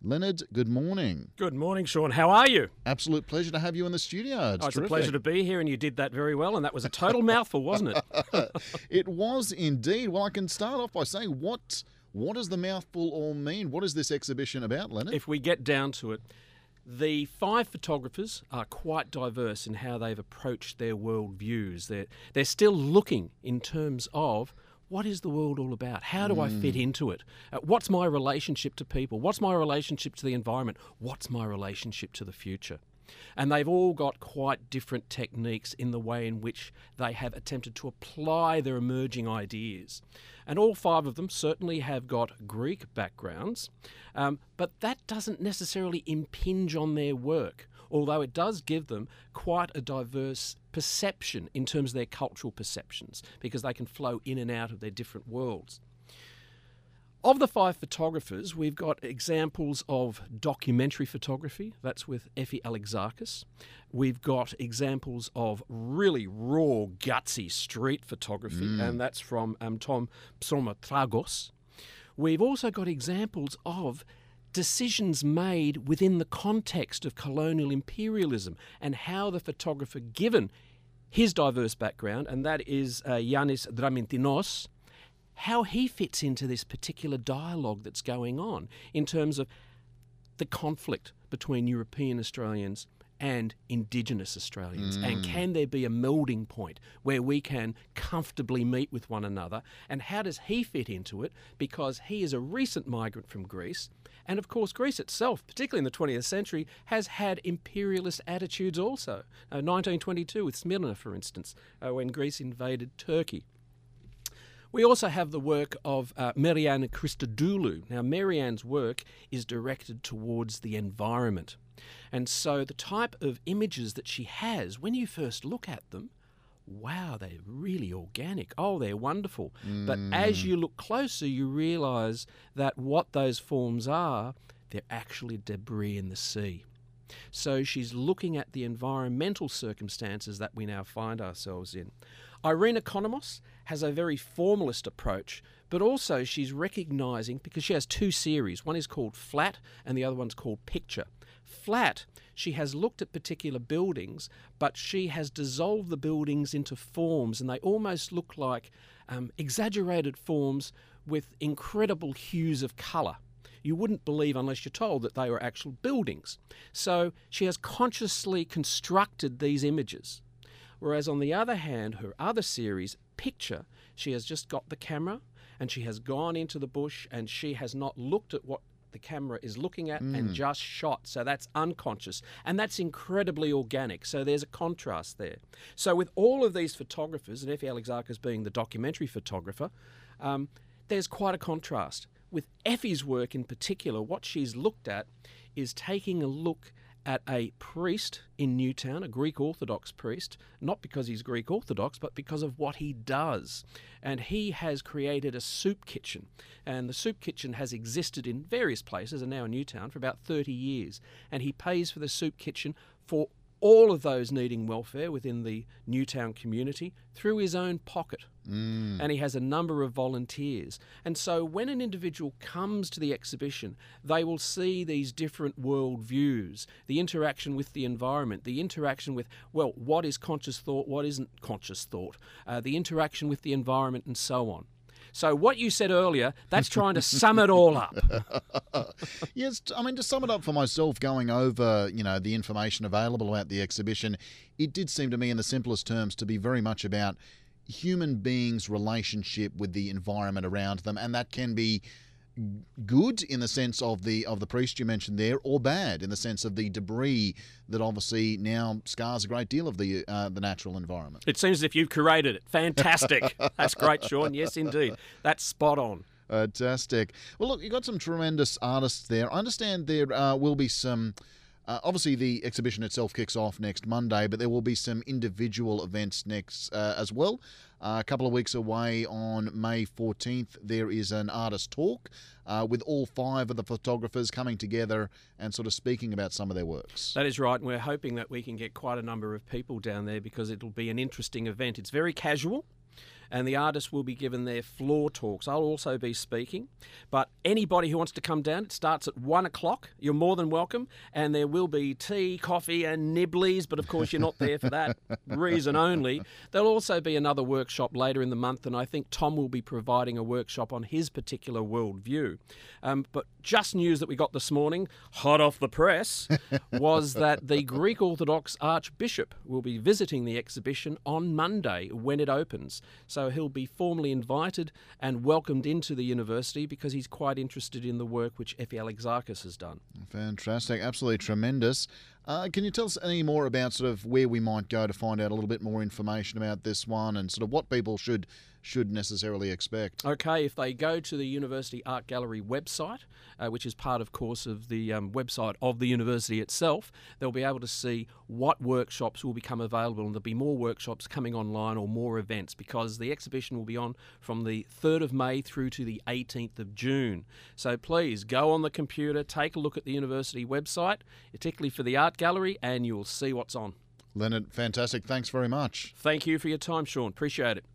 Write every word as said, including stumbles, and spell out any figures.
Leonard, good morning. Good morning, Sean. How are you? Absolute pleasure to have you in the studio. It's oh, it's terrific. a pleasure to be here, and you did that very well, and that was a total mouthful, wasn't it? It was indeed. Well, I can start off by saying, what what does the mouthful all mean? What is this exhibition about, Leonard? If we get down to it, the five photographers are quite diverse in how they've approached their world views. They're, they're still looking in terms of, what is the world all about? How do mm. I fit into it? Uh, what's my relationship to people? What's my relationship to the environment? What's my relationship to the future? And they've all got quite different techniques in the way in which they have attempted to apply their emerging ideas. And all five of them certainly have got Greek backgrounds, um, but that doesn't necessarily impinge on their work, although it does give them quite a diverse perception in terms of their cultural perceptions, because they can flow in and out of their different worlds. Of the five photographers, we've got examples of documentary photography. That's with Effie Alexakis. We've got examples of really raw, gutsy street photography, mm. and that's from um, Tom Psaumatragos. We've also got examples of decisions made within the context of colonial imperialism and how the photographer, given his diverse background, and that is uh, Yannis Dramintinos, how he fits into this particular dialogue that's going on in terms of the conflict between European Australians and Indigenous Australians. Mm. And can there be a melding point where we can comfortably meet with one another? And how does he fit into it? Because he is a recent migrant from Greece. And of course, Greece itself, particularly in the twentieth century, has had imperialist attitudes also. Uh, nineteen twenty-two with Smyrna, for instance, uh, when Greece invaded Turkey. We also have the work of uh, Marianne Christodoulou. Now, Marianne's work is directed towards the environment. And so the type of images that she has, when you first look at them, wow, they're really organic. Oh, they're wonderful. Mm. But as you look closer, you realise that what those forms are, they're actually debris in the sea. So she's looking at the environmental circumstances that we now find ourselves in. Irene Economos has a very formalist approach, but also she's recognising, because she has two series, one is called Flat and the other one's called Picture. Flat, she has looked at particular buildings, but she has dissolved the buildings into forms, and they almost look like um, exaggerated forms with incredible hues of colour. You wouldn't believe unless you're told that they were actual buildings. So she has consciously constructed these images. Whereas on the other hand, her other series, Picture, she has just got the camera and she has gone into the bush and she has not looked at what the camera is looking at mm. and just shot. So that's unconscious. And that's incredibly organic. So there's a contrast there. So with all of these photographers, and Effie Alexakis being the documentary photographer, um, there's quite a contrast. With Effie's work in particular, what she's looked at is taking a look at a priest in Newtown, a Greek Orthodox priest, not because he's Greek Orthodox, but because of what he does. And he has created a soup kitchen. And the soup kitchen has existed in various places, and now in Newtown, for about thirty years. And he pays for the soup kitchen for all of those needing welfare within the Newtown community through his own pocket. Mm. And he has a number of volunteers. And so when an individual comes to the exhibition, they will see these different world views, the interaction with the environment, the interaction with, well, what is conscious thought, what isn't conscious thought, uh, the interaction with the environment, and so on. So what you said earlier, that's trying to sum it all up. Yes, I mean, to sum it up for myself, going over, you know, the information available about the exhibition, it did seem to me in the simplest terms to be very much about human beings' relationship with the environment around them, and that can be good in the sense of the of the priest you mentioned there, or bad in the sense of the debris that obviously now scars a great deal of the uh, the natural environment. It seems as if you've curated it. Fantastic. That's great, Sean. Yes, indeed. That's spot on. Fantastic. Well, look, you've got some tremendous artists there. I understand there uh, will be some... Uh, obviously, the exhibition itself kicks off next Monday, but there will be some individual events next uh, as well. Uh, a couple of weeks away on May fourteenth, there is an artist talk uh, with all five of the photographers coming together and sort of speaking about some of their works. That is right, and we're hoping that we can get quite a number of people down there because it'll be an interesting event. It's very casual. and the artists will be given their floor talks. I'll also be speaking, but anybody who wants to come down, it starts at one o'clock. You're more than welcome, and there will be tea, coffee and nibblies, but of course you're not there for that reason only. There'll also be another workshop later in the month, and I think Tom will be providing a workshop on his particular worldview. Um, but just news that we got this morning, hot off the press, was that the Greek Orthodox Archbishop will be visiting the exhibition on Monday when it opens. So he'll be formally invited and welcomed into the university because he's quite interested in the work which Efi Alexakis has done. Fantastic, absolutely tremendous. Uh, can you tell us any more about sort of where we might go to find out a little bit more information about this one and sort of what people should should necessarily expect? Okay, if they go to the University Art Gallery website, uh, which is part, of course, of the um, website of the university itself, they'll be able to see what workshops will become available, and there'll be more workshops coming online or more events because the exhibition will be on from the third of May through to the eighteenth of June. So please go on the computer, take a look at the university website, particularly for the Art Gallery, and you'll see what's on. Leonard, fantastic. Thanks very much. Thank you for your time, Sean. Appreciate it.